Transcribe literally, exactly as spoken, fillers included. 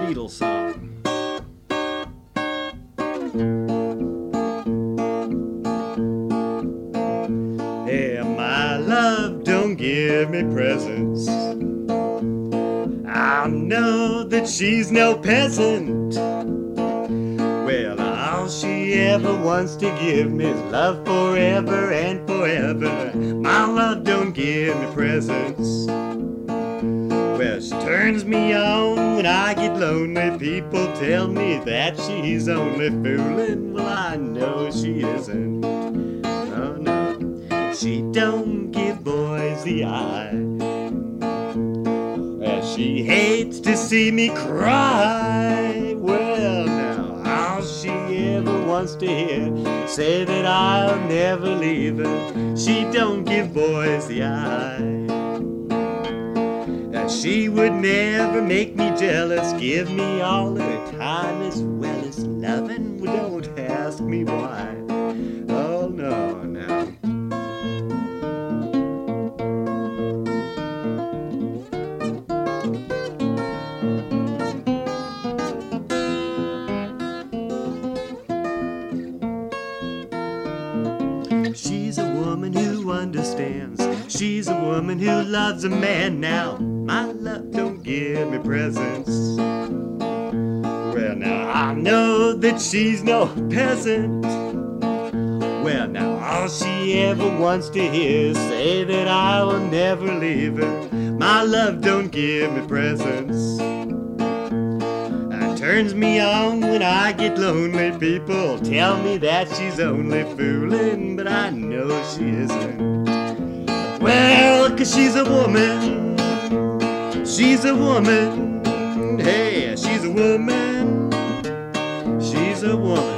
Beatles song. Yeah, my love don't give me presents. I know that she's no peasant. Well, all she ever wants to give me is love forever and forever. My love don't give me presents. Well, she turns me on when I get lonely. People tell me that she's only fooling. Well, I know she isn't. Oh no, she don't give boys the eye. Well, she hates to see me cry. Well, now, all she ever wants to hear, say that I'll never leave her. She don't give boys the eye. She would never make me jealous, give me all her time as well as loving. Well, don't ask me why. Oh no, now. She's a woman who understands. She's a woman who loves a man now. My love don't give me presents. Well, now I know that she's no peasant. Well, now all she ever wants to hear is say that I will never leave her. My love don't give me presents. It turns me on when I get lonely. People tell me that she's only fooling, but I know she isn't. Well, 'cause she's a woman. She's a woman, hey, she's a woman, she's a woman.